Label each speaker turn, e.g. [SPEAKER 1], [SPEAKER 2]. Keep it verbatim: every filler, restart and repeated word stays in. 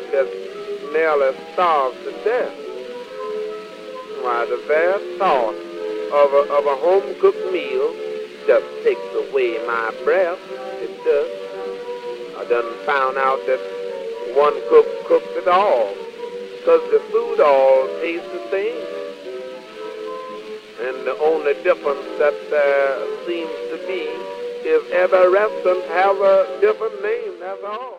[SPEAKER 1] that's nearly starved to death. Why, the very thought of a, of a home-cooked meal just takes away my breath. It does. I done found out that one cook cooks it all, 'cause the food all tastes the same. And the only difference that there seems to be is every restaurant have a different name, that's all.